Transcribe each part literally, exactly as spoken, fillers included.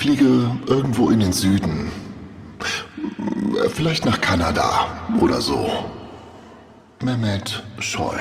fliege irgendwo in den Süden. Vielleicht nach Kanada oder so. Mehmet Scholl.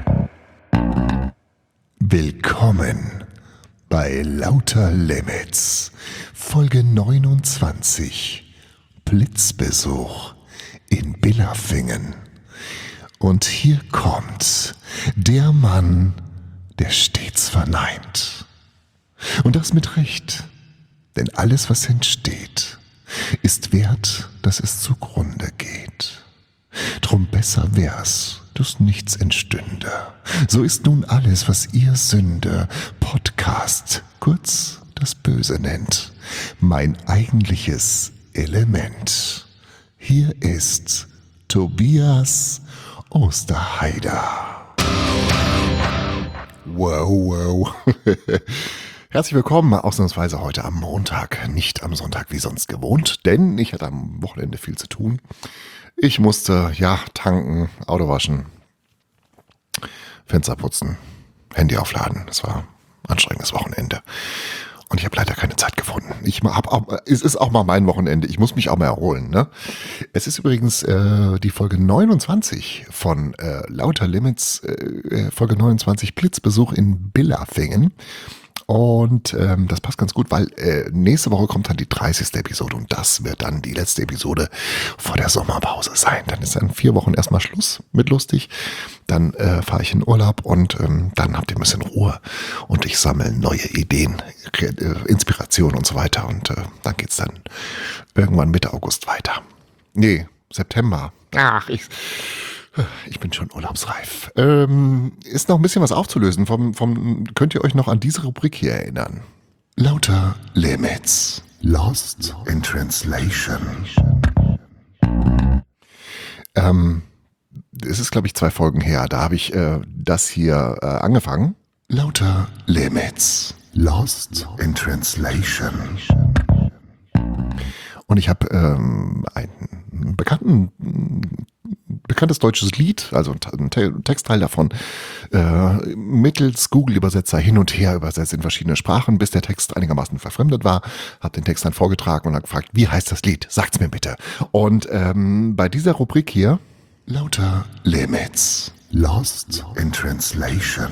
Willkommen bei Lauter Limits, Folge neunundzwanzig, Blitzbesuch in Billafingen. Und hier kommt der Mann, der stets verneint. Und das mit Recht, denn alles, was entsteht, ist wert, dass es zugrunde geht. Drum besser wär's, dass nichts entstünde. So ist nun alles, was ihr Sünde, Podcast, kurz das Böse nennt, mein eigentliches Element. Hier ist Tobias Osterheider. Wow, wow. Herzlich willkommen, ausnahmsweise heute am Montag, nicht am Sonntag wie sonst gewohnt, denn ich hatte am Wochenende viel zu tun. Ich musste, ja, tanken, Auto waschen, Fenster putzen, Handy aufladen. Das war ein anstrengendes Wochenende. Und ich habe leider keine Zeit gefunden. Ich hab auch, es ist auch mal mein Wochenende. Ich muss mich auch mal erholen. Ne? Es ist übrigens äh, die Folge neunundzwanzig von äh, Lauter Limits, äh, Folge neunundzwanzig, Blitzbesuch in Billafingen. Und ähm, das passt ganz gut, weil äh, nächste Woche kommt dann die dreißigste Episode und das wird dann die letzte Episode vor der Sommerpause sein. Dann ist dann vier Wochen erstmal Schluss mit lustig. Dann äh, fahre ich in Urlaub und ähm, dann habt ihr ein bisschen Ruhe und ich sammle neue Ideen, äh, Inspiration und so weiter. Und äh, dann geht's dann irgendwann Mitte August weiter. Nee, September. Ach, ich... Ich bin schon urlaubsreif. Ähm, ist noch ein bisschen was aufzulösen. Vom, vom, könnt ihr euch noch an diese Rubrik hier erinnern? Lauter Limits. Lost in Translation. Ähm, es ist, glaube ich, zwei Folgen her. Da habe ich äh, das hier äh, angefangen. Lauter Limits. Lost in Translation. Und ich habe ähm, einen bekannten bekanntes deutsches Lied, also ein Textteil davon, äh, mittels Google-Übersetzer hin und her übersetzt in verschiedene Sprachen, bis der Text einigermaßen verfremdet war. Hab den Text dann vorgetragen und habe gefragt, wie heißt das Lied? Sagt's mir bitte. Und ähm, bei dieser Rubrik hier, Lauter Limits, Lost in Translation,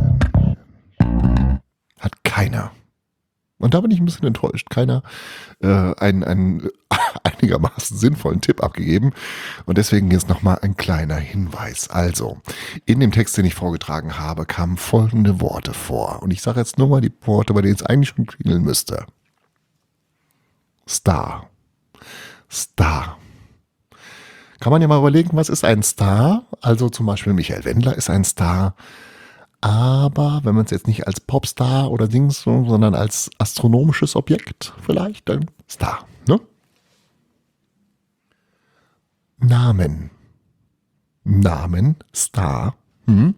hat keiner, und da bin ich ein bisschen enttäuscht, keiner äh, einen, einen einigermaßen sinnvollen Tipp abgegeben. Und deswegen jetzt nochmal ein kleiner Hinweis. Also, in dem Text, den ich vorgetragen habe, kamen folgende Worte vor. Und ich sage jetzt nur mal die Worte, bei denen es eigentlich schon klingeln müsste. Star. Star. Kann man ja mal überlegen, was ist ein Star? Also zum Beispiel Michael Wendler ist ein Star. Aber wenn man es jetzt nicht als Popstar oder Dings, sondern als astronomisches Objekt vielleicht, dann Star, ne? Namen. Namen, Star. Hm?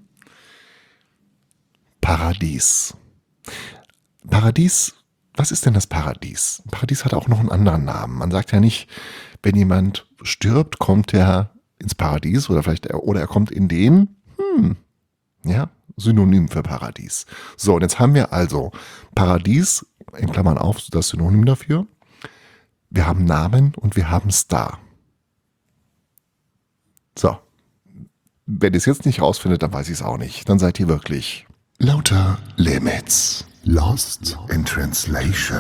Paradies. Paradies, was ist denn das Paradies? Paradies hat auch noch einen anderen Namen. Man sagt ja nicht, wenn jemand stirbt, kommt er ins Paradies oder vielleicht, oder er kommt in den, hm, ja, Synonym für Paradies. So, und jetzt haben wir also Paradies, in Klammern auf, das Synonym dafür. Wir haben Namen und wir haben Star. So, wenn ihr es jetzt nicht rausfindet, dann weiß ich es auch nicht. Dann seid ihr wirklich Lauter Limits. Lost in Translation.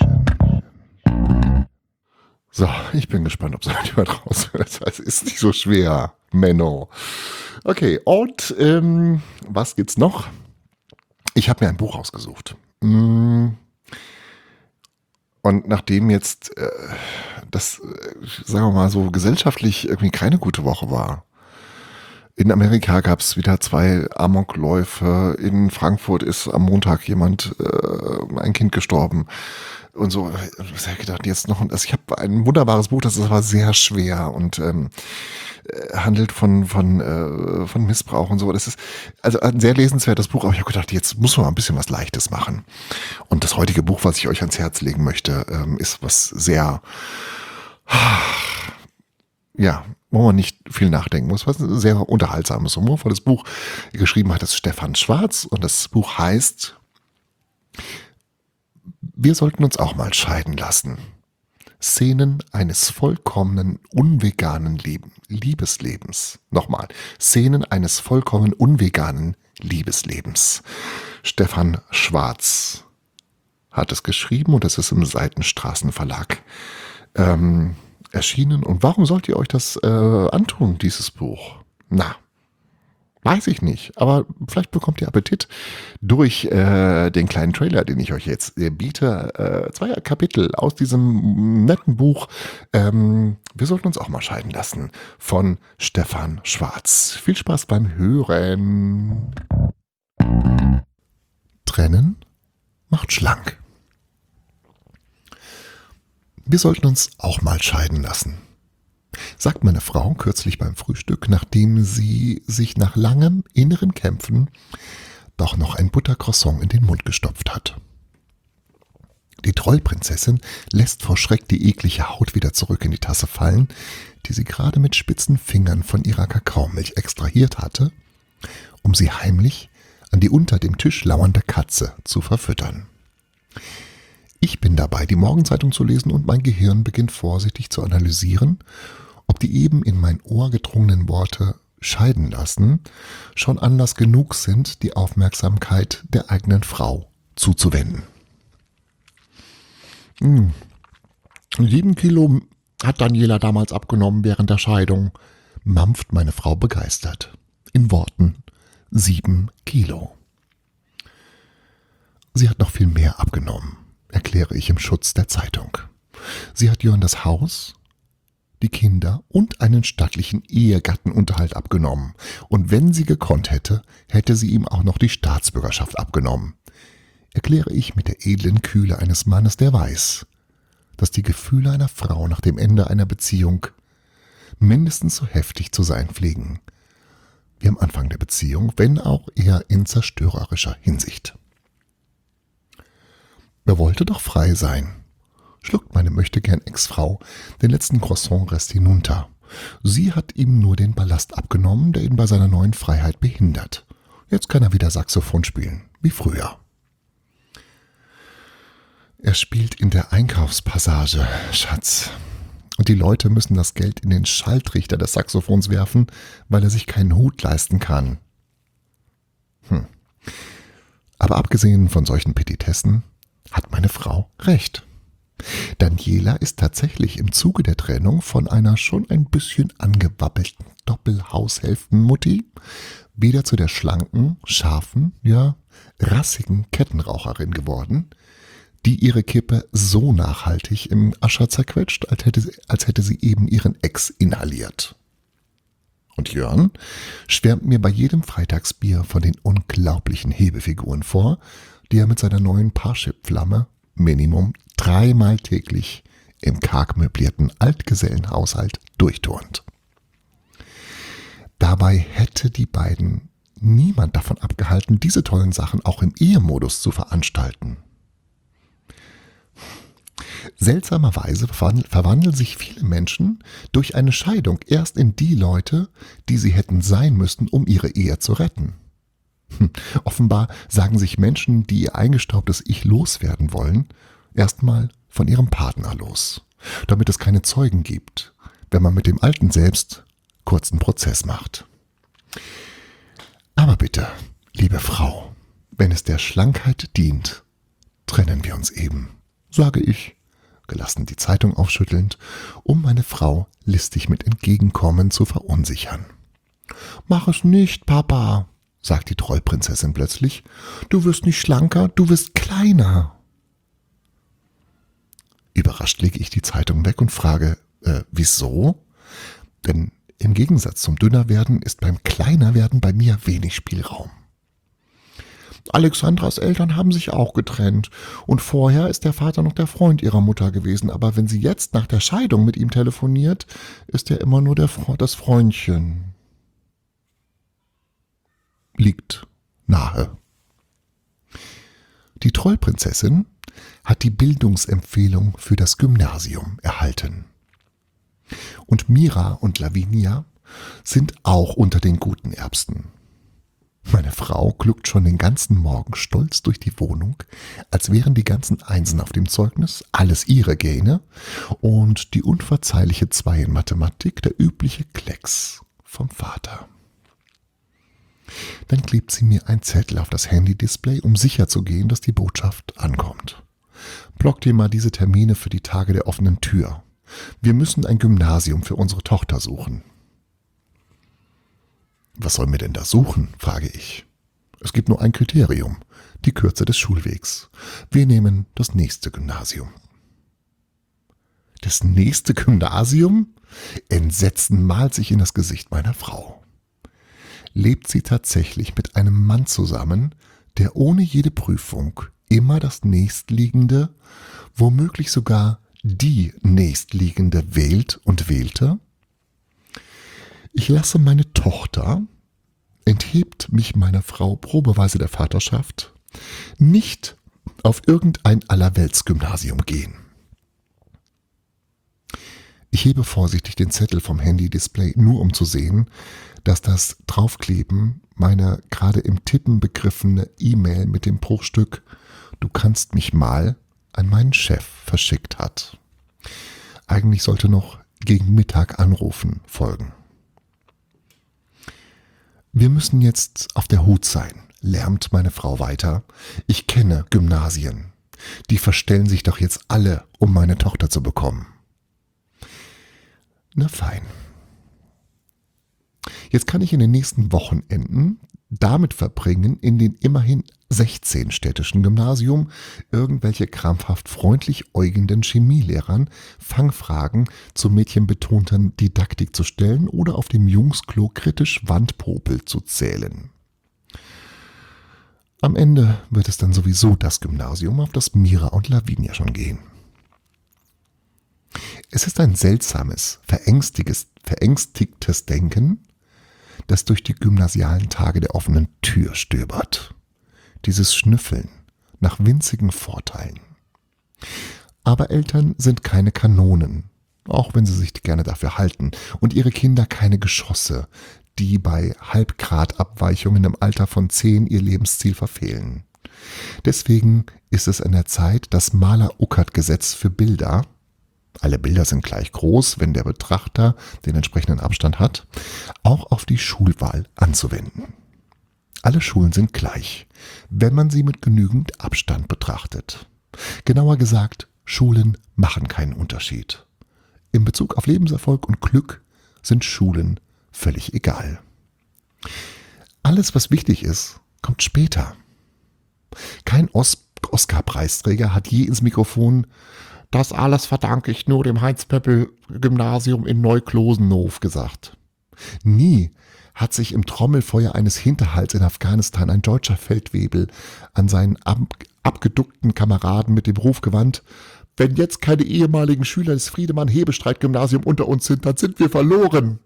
So, ich bin gespannt, ob es jemand rausfindet. Es ist nicht so schwer. Menno. Okay, und ähm, was gibt's noch? Ich habe mir ein Buch ausgesucht. Und nachdem jetzt äh, das, äh, sagen wir mal so, gesellschaftlich irgendwie keine gute Woche war. In Amerika gab es wieder zwei Amokläufe. In Frankfurt ist am Montag jemand, äh, ein Kind gestorben. Und so, ich habe gedacht, jetzt noch, also ich habe ein wunderbares Buch, das ist aber sehr schwer und ähm, handelt von von äh, von Missbrauch und so. Das ist also ein sehr lesenswertes Buch, aber ich habe gedacht, jetzt muss man mal ein bisschen was Leichtes machen. Und das heutige Buch, was ich euch ans Herz legen möchte, ähm, ist was sehr, ja, wo man nicht viel nachdenken muss, was ein sehr unterhaltsames, humorvolles Buch geschrieben hat, das Stefan Schwarz, und das Buch heißt Wir sollten uns auch mal scheiden lassen. Szenen eines vollkommenen unveganen Leben, Liebeslebens. Nochmal, Szenen eines vollkommen unveganen Liebeslebens. Stefan Schwarz hat es geschrieben und es ist im Seitenstraßenverlag ähm, erschienen. Und warum sollt ihr euch das äh, antun, dieses Buch? Na, weiß ich nicht, aber vielleicht bekommt ihr Appetit durch äh, den kleinen Trailer, den ich euch jetzt äh, biete. Äh, zwei Kapitel aus diesem netten Buch. Ähm, wir sollten uns auch mal scheiden lassen von Stefan Schwarz. Viel Spaß beim Hören. Trennen macht schlank. Wir sollten uns auch mal scheiden lassen, sagt meine Frau kürzlich beim Frühstück, nachdem sie sich nach langem inneren Kämpfen doch noch ein Buttercroissant in den Mund gestopft hat. Die Trollprinzessin lässt vor Schreck die eklige Haut wieder zurück in die Tasse fallen, die sie gerade mit spitzen Fingern von ihrer Kakaomilch extrahiert hatte, um sie heimlich an die unter dem Tisch lauernde Katze zu verfüttern. Ich bin dabei, die Morgenzeitung zu lesen und mein Gehirn beginnt vorsichtig zu analysieren, ob die eben in mein Ohr gedrungenen Worte scheiden lassen schon Anlass genug sind, die Aufmerksamkeit der eigenen Frau zuzuwenden. Hm. Sieben Kilo hat Daniela damals abgenommen während der Scheidung, mampft meine Frau begeistert. In Worten, sieben Kilo. Sie hat noch viel mehr abgenommen, erkläre ich im Schutz der Zeitung. Sie hat Jörn das Haus, die Kinder und einen stattlichen Ehegattenunterhalt abgenommen. Und wenn sie gekonnt hätte, hätte sie ihm auch noch die Staatsbürgerschaft abgenommen. Erkläre ich mit der edlen Kühle eines Mannes, der weiß, dass die Gefühle einer Frau nach dem Ende einer Beziehung mindestens so heftig zu sein pflegen wie am Anfang der Beziehung, wenn auch eher in zerstörerischer Hinsicht. Er wollte doch frei sein, schluckt meine Möchtegern-Ex-Frau den letzten Croissant-Rest hinunter. Sie hat ihm nur den Ballast abgenommen, der ihn bei seiner neuen Freiheit behindert. Jetzt kann er wieder Saxophon spielen, wie früher. Er spielt in der Einkaufspassage, Schatz. Und die Leute müssen das Geld in den Schalltrichter des Saxophons werfen, weil er sich keinen Hut leisten kann. Hm. Aber abgesehen von solchen Petitessen hat meine Frau recht. Daniela ist tatsächlich im Zuge der Trennung von einer schon ein bisschen angewabbelten Doppelhaushälftenmutti wieder zu der schlanken, scharfen, ja, rassigen Kettenraucherin geworden, die ihre Kippe so nachhaltig im Ascher zerquetscht, als hätte, sie, als hätte sie eben ihren Ex inhaliert. Und Jörn schwärmt mir bei jedem Freitagsbier von den unglaublichen Hebefiguren vor, die er mit seiner neuen Parship-Flamme Minimum dreimal täglich im karg möblierten Altgesellenhaushalt durchturnt. Dabei hätte die beiden niemand davon abgehalten, diese tollen Sachen auch im Ehemodus zu veranstalten. Seltsamerweise verwandeln sich viele Menschen durch eine Scheidung erst in die Leute, die sie hätten sein müssen, um ihre Ehe zu retten. Hm. Offenbar sagen sich Menschen, die ihr eingestaubtes Ich loswerden wollen, erstmal von ihrem Partner los, damit es keine Zeugen gibt, wenn man mit dem alten Selbst kurzen Prozess macht. Aber bitte, liebe Frau, wenn es der Schlankheit dient, trennen wir uns eben, sage ich, gelassen die Zeitung aufschüttelnd, um meine Frau listig mit Entgegenkommen zu verunsichern. Mach es nicht, Papa, sagt die Trollprinzessin plötzlich. Du wirst nicht schlanker, du wirst kleiner. Überrascht lege ich die Zeitung weg und frage, äh, wieso? Denn im Gegensatz zum Dünnerwerden ist beim Kleinerwerden bei mir wenig Spielraum. Alexandras Eltern haben sich auch getrennt und vorher ist der Vater noch der Freund ihrer Mutter gewesen, aber wenn sie jetzt nach der Scheidung mit ihm telefoniert, ist er immer nur der Fre- das Freundchen. Liegt nahe. Die Trollprinzessin hat die Bildungsempfehlung für das Gymnasium erhalten. Und Mira und Lavinia sind auch unter den guten Erbsten. Meine Frau gluckt schon den ganzen Morgen stolz durch die Wohnung, als wären die ganzen Einsen auf dem Zeugnis alles ihre Gene und die unverzeihliche Zwei in Mathematik der übliche Klecks vom Vater. Dann klebt sie mir ein Zettel auf das Handy-Display, um sicherzugehen, dass die Botschaft ankommt. Block dir mal diese Termine für die Tage der offenen Tür. Wir müssen ein Gymnasium für unsere Tochter suchen. Was sollen wir denn da suchen, frage ich. Es gibt nur ein Kriterium, die Kürze des Schulwegs. Wir nehmen das nächste Gymnasium. Das nächste Gymnasium? Entsetzen malt sich in das Gesicht meiner Frau. Lebt sie tatsächlich mit einem Mann zusammen, der ohne jede Prüfung immer das nächstliegende, womöglich sogar die nächstliegende wählt und wählte? Ich lasse meine Tochter, enthebt mich meiner Frau probeweise der Vaterschaft, nicht auf irgendein Allerweltsgymnasium gehen. Ich hebe vorsichtig den Zettel vom Handy-Display, nur um zu sehen, dass das Draufkleben meiner gerade im Tippen begriffene E-Mail mit dem Bruchstück „Du kannst mich mal" an meinen Chef verschickt hat. Eigentlich sollte noch gegen Mittag anrufen folgen. Wir müssen jetzt auf der Hut sein, lärmt meine Frau weiter. Ich kenne Gymnasien. Die verstellen sich doch jetzt alle, um meine Tochter zu bekommen. Na fein. Jetzt kann ich in den nächsten Wochenenden damit verbringen, in den immerhin sechzehn städtischen Gymnasium irgendwelche krampfhaft freundlich äugenden Chemielehrern Fangfragen zur mädchenbetonten Didaktik zu stellen oder auf dem Jungsklo kritisch Wandpopel zu zählen. Am Ende wird es dann sowieso das Gymnasium, auf das Mira und Lavinia schon gehen. Es ist ein seltsames, verängstiges, verängstigtes Denken, das durch die gymnasialen Tage der offenen Tür stöbert. Dieses Schnüffeln nach winzigen Vorteilen. Aber Eltern sind keine Kanonen, auch wenn sie sich gerne dafür halten, und ihre Kinder keine Geschosse, die bei Halbgradabweichungen im Alter von zehn ihr Lebensziel verfehlen. Deswegen ist es an der Zeit, das Mahler-Uckert-Gesetz für Bilder, alle Bilder sind gleich groß, wenn der Betrachter den entsprechenden Abstand hat, auch auf die Schulwahl anzuwenden. Alle Schulen sind gleich, wenn man sie mit genügend Abstand betrachtet. Genauer gesagt, Schulen machen keinen Unterschied. In Bezug auf Lebenserfolg und Glück sind Schulen völlig egal. Alles, was wichtig ist, kommt später. Kein Os- Oscar-Preisträger hat je ins Mikrofon: Das alles verdanke ich nur dem Heinz-Pöppel-Gymnasium in Neuklosenow gesagt. Nie hat sich im Trommelfeuer eines Hinterhalts in Afghanistan ein deutscher Feldwebel an seinen ab- abgeduckten Kameraden mit dem Ruf gewandt: Wenn jetzt keine ehemaligen Schüler des Friedemann-Hebestreit-Gymnasium unter uns sind, dann sind wir verloren.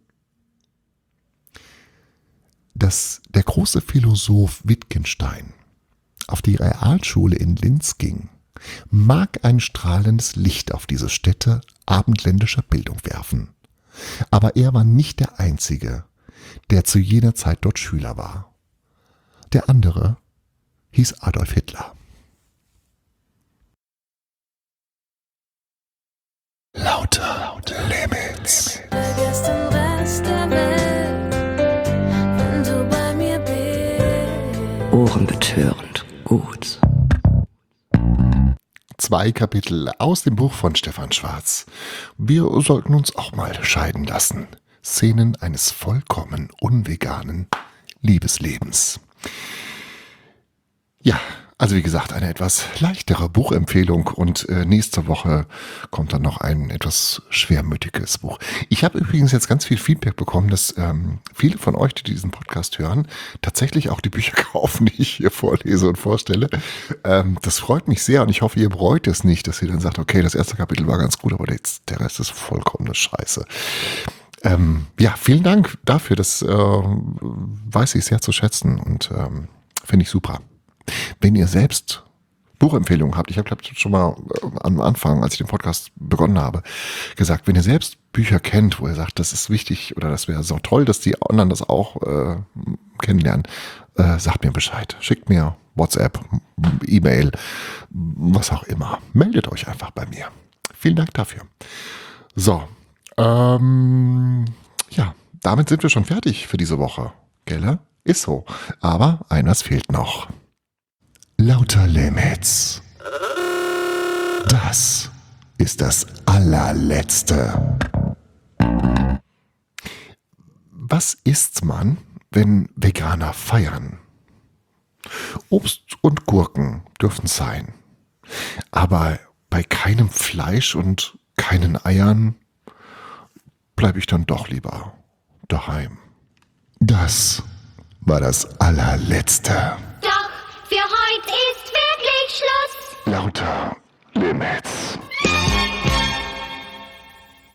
Dass der große Philosoph Wittgenstein auf die Realschule in Linz ging, mag ein strahlendes Licht auf diese Stätte abendländischer Bildung werfen. Aber er war nicht der Einzige, der zu jener Zeit dort Schüler war. Der andere hieß Adolf Hitler. Lauter, lauter Limits. Vergiss den Rest der Welt, wenn du bei mir bist. Ohrenbetörend gut. Zwei Kapitel aus dem Buch von Stefan Schwarz. Wir sollten uns auch mal scheiden lassen. Szenen eines vollkommen unveganen Liebeslebens. Ja, also wie gesagt, eine etwas leichtere Buchempfehlung und äh, nächste Woche kommt dann noch ein etwas schwermütiges Buch. Ich habe übrigens jetzt ganz viel Feedback bekommen, dass ähm, viele von euch, die diesen Podcast hören, tatsächlich auch die Bücher kaufen, die ich hier vorlese und vorstelle. Ähm, das freut mich sehr und ich hoffe, ihr bereut es nicht, dass ihr dann sagt, okay, das erste Kapitel war ganz gut, aber jetzt, der Rest ist vollkommene Scheiße. Ähm, ja, vielen Dank dafür, das äh, weiß ich sehr zu schätzen und ähm, finde ich super. Wenn ihr selbst Buchempfehlungen habt, ich habe glaube ich schon mal äh, am Anfang, als ich den Podcast begonnen habe, gesagt, wenn ihr selbst Bücher kennt, wo ihr sagt, das ist wichtig oder das wäre so toll, dass die anderen das auch äh, kennenlernen, äh, sagt mir Bescheid. Schickt mir WhatsApp, E-Mail, was auch immer. Meldet euch einfach bei mir. Vielen Dank dafür. So, ähm, ja, damit sind wir schon fertig für diese Woche. Gell? Ist so. Aber eines fehlt noch. Lauter Limits. Das ist das allerletzte. Was isst man, wenn Veganer feiern? Obst und Gurken dürfen sein. Aber bei keinem Fleisch und keinen Eiern bleibe ich dann doch lieber daheim. Das war das allerletzte. Doch für heute ist wirklich Schluss. Lauter Limits.